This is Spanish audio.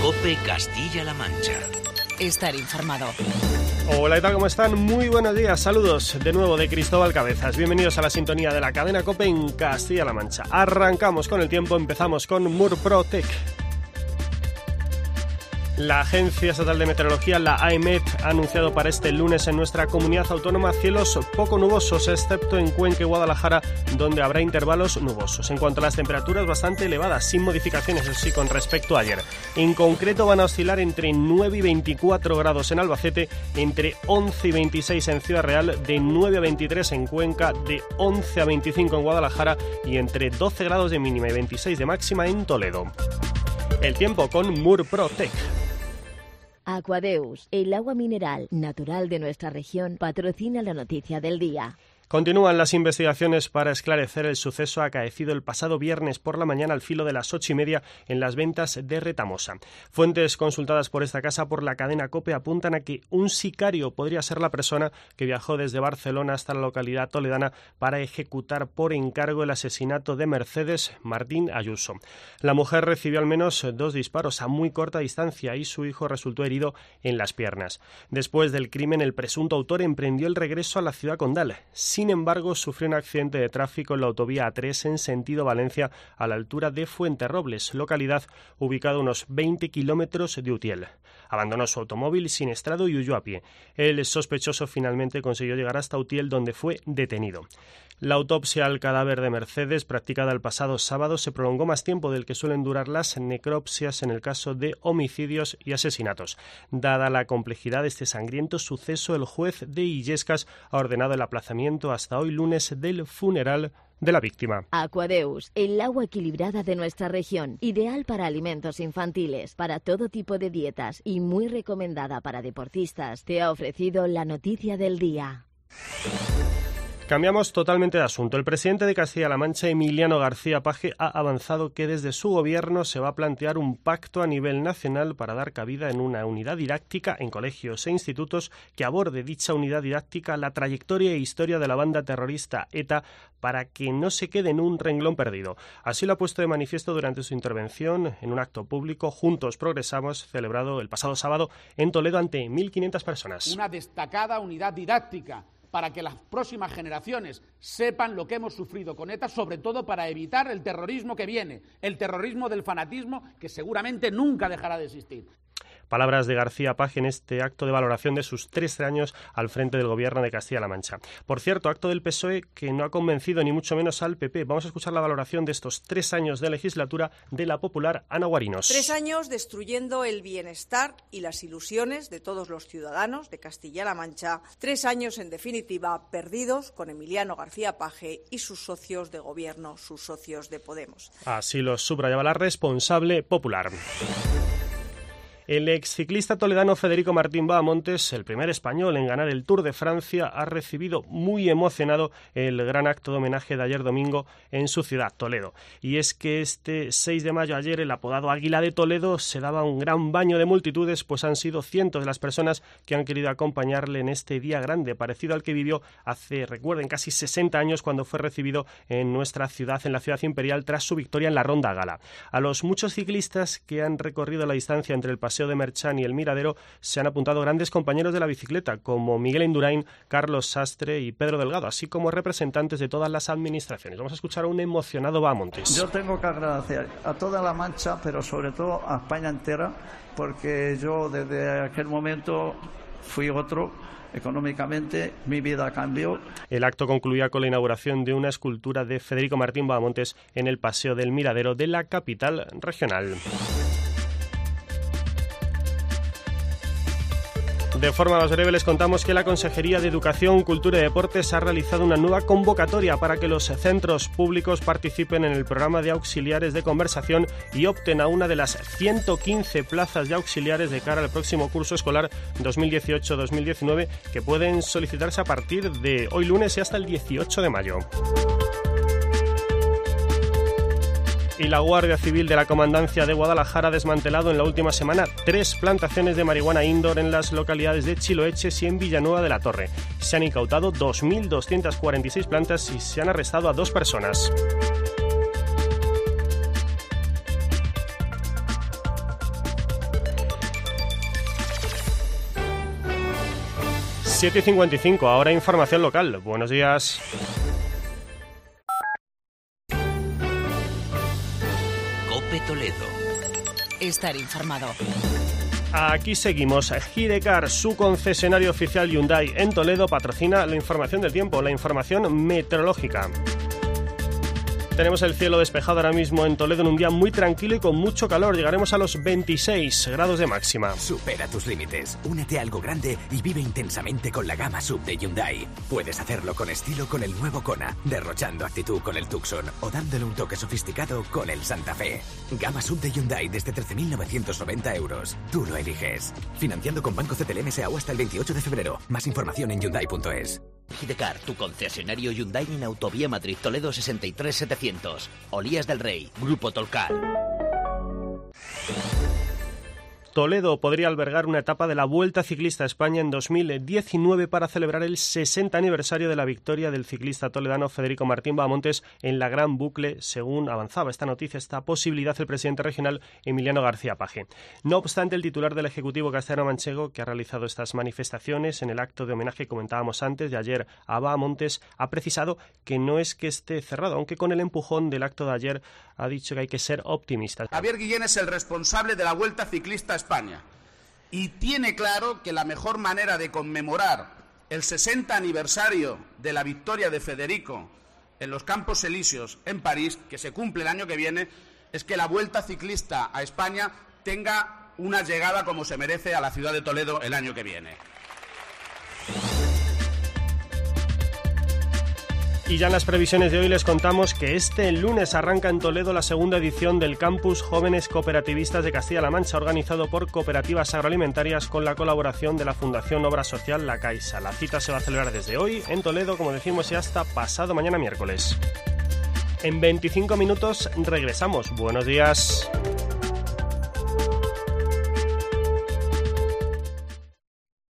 COPE Castilla-La Mancha. Estar informado. Hola, ¿qué tal? ¿Cómo están? Muy buenos días, saludos de nuevo de Cristóbal Cabezas. Bienvenidos a la sintonía de la cadena COPE en Castilla-La Mancha. Arrancamos con el tiempo, empezamos con Murprotec. La Agencia Estatal de Meteorología, la AEMET, ha anunciado para este lunes en nuestra comunidad autónoma cielos poco nubosos, excepto en Cuenca y Guadalajara, donde habrá intervalos nubosos. En cuanto a las temperaturas, bastante elevadas, sin modificaciones, eso sí, con respecto a ayer. En concreto, van a oscilar entre 9 y 24 grados en Albacete, entre 11 y 26 en Ciudad Real, de 9 a 23 en Cuenca, de 11 a 25 en Guadalajara y entre 12 grados de mínima y 26 de máxima en Toledo. El tiempo con Murprotec. Aquadeus, el agua mineral natural de nuestra región, patrocina la noticia del día. Continúan las investigaciones para esclarecer el suceso acaecido el pasado viernes por la mañana al filo de las 8:30 en las ventas de Retamosa. Fuentes consultadas por esta casa por la cadena COPE apuntan a que un sicario podría ser la persona que viajó desde Barcelona hasta la localidad toledana para ejecutar por encargo el asesinato de Mercedes Martín Ayuso. La mujer recibió al menos 2 disparos a muy corta distancia y su hijo resultó herido en las piernas. Después del crimen, el presunto autor emprendió el regreso a la ciudad condal. Sin embargo, sufrió un accidente de tráfico en la autovía A3 en sentido Valencia a la altura de Fuenterrobles, localidad ubicada a unos 20 kilómetros de Utiel. Abandonó su automóvil sin estrado y huyó a pie. El sospechoso finalmente consiguió llegar hasta Utiel, donde fue detenido. La autopsia al cadáver de Mercedes, practicada el pasado sábado, se prolongó más tiempo del que suelen durar las necropsias en el caso de homicidios y asesinatos. Dada la complejidad de este sangriento suceso, el juez de Illescas ha ordenado el aplazamiento hasta hoy lunes del funeral de la víctima. Aquadeus, el agua equilibrada de nuestra región, ideal para alimentos infantiles, para todo tipo de dietas y muy recomendada para deportistas, te ha ofrecido la noticia del día. Cambiamos totalmente de asunto. El presidente de Castilla-La Mancha, Emiliano García Paje, ha avanzado que desde su gobierno se va a plantear un pacto a nivel nacional para dar cabida en una unidad didáctica en colegios e institutos que aborde dicha unidad didáctica la trayectoria e historia de la banda terrorista ETA para que no se quede en un renglón perdido. Así lo ha puesto de manifiesto durante su intervención en un acto público Juntos Progresamos, celebrado el pasado sábado en Toledo ante 1.500 personas. Una destacada unidad didáctica para que las próximas generaciones sepan lo que hemos sufrido con ETA, sobre todo para evitar el terrorismo que viene, el terrorismo del fanatismo que seguramente nunca dejará de existir. Palabras de García Paje en este acto de valoración de sus 13 años al frente del gobierno de Castilla-La Mancha. Por cierto, acto del PSOE que no ha convencido ni mucho menos al PP. Vamos a escuchar la valoración de estos 3 años de legislatura de la popular Ana Guarinos. 3 años destruyendo el bienestar y las ilusiones de todos los ciudadanos de Castilla-La Mancha. 3 años, en definitiva, perdidos con Emiliano García Paje y sus socios de gobierno, sus socios de Podemos. Así lo subrayaba la responsable popular. El exciclista toledano Federico Martín Bahamontes, el primer español en ganar el Tour de Francia, ha recibido muy emocionado el gran acto de homenaje de ayer domingo en su ciudad, Toledo. Y es que este 6 de mayo ayer, el apodado Águila de Toledo se daba un gran baño de multitudes, pues han sido cientos de las personas que han querido acompañarle en este día grande, parecido al que vivió hace, recuerden, casi 60 años cuando fue recibido en nuestra ciudad, en la ciudad imperial, tras su victoria en la Ronda Gala. A los muchos ciclistas que han recorrido la distancia entre el Paseo de Merchán y el Miradero se han apuntado grandes compañeros de la bicicleta como Miguel Indurain, Carlos Sastre y Pedro Delgado, así como representantes de todas las administraciones. Vamos a escuchar a un emocionado Bahamontes. Yo tengo que agradecer a toda La Mancha, pero sobre todo a España entera, porque yo desde aquel momento fui otro. Económicamente mi vida cambió. El acto concluía con la inauguración de una escultura de Federico Martín Bahamontes en el Paseo del Miradero de la capital regional. De forma más breve les contamos que la Consejería de Educación, Cultura y Deportes ha realizado una nueva convocatoria para que los centros públicos participen en el programa de auxiliares de conversación y opten a una de las 115 plazas de auxiliares de cara al próximo curso escolar 2018-2019 que pueden solicitarse a partir de hoy lunes y hasta el 18 de mayo. Y la Guardia Civil de la Comandancia de Guadalajara ha desmantelado en la última semana 3 plantaciones de marihuana indoor en las localidades de Chiloeches y en Villanueva de la Torre. Se han incautado 2.246 plantas y se han arrestado a 2 personas. 7:55, ahora información local. Buenos días. COPE Toledo. Estar informado. Aquí seguimos. Girecar, su concesionario oficial Hyundai en Toledo, patrocina la información del tiempo, la información meteorológica. Tenemos el cielo despejado ahora mismo en Toledo en un día muy tranquilo y con mucho calor. Llegaremos a los 26 grados de máxima. Supera tus límites, únete a algo grande y vive intensamente con la gama SUV de Hyundai. Puedes hacerlo con estilo con el nuevo Kona, derrochando actitud con el Tucson o dándole un toque sofisticado con el Santa Fe. Gama SUV de Hyundai desde 13.990 euros. Tú lo eliges. Financiando con Banco CTLM S.A.U. hasta el 28 de febrero. Más información en Hyundai.es. Girecar, tu concesionario Hyundai en Autovía Madrid Toledo 63700. Olías del Rey, Grupo Tolcar. Toledo podría albergar una etapa de la Vuelta Ciclista a España en 2019 para celebrar el 60 aniversario de la victoria del ciclista toledano Federico Martín Bahamontes en la Gran Bucle, según avanzaba esta noticia, esta posibilidad el presidente regional Emiliano García Paje. No obstante, el titular del Ejecutivo castellano-manchego, que ha realizado estas manifestaciones en el acto de homenaje que comentábamos antes de ayer a Bahamontes, ha precisado que no es que esté cerrado, aunque con el empujón del acto de ayer ha dicho que hay que ser optimistas. Javier Guillén es el responsable de la Vuelta Ciclista a España y tiene claro que la mejor manera de conmemorar el 60 aniversario de la victoria de Federico en los Campos Elíseos en París, que se cumple el año que viene, es que la Vuelta Ciclista a España tenga una llegada como se merece a la ciudad de Toledo el año que viene. Y ya en las previsiones de hoy les contamos que este lunes arranca en Toledo la segunda edición del Campus Jóvenes Cooperativistas de Castilla-La Mancha, organizado por Cooperativas Agroalimentarias con la colaboración de la Fundación Obra Social La Caixa. La cita se va a celebrar desde hoy en Toledo, como decimos, y hasta pasado mañana miércoles. En 25 minutos regresamos. Buenos días.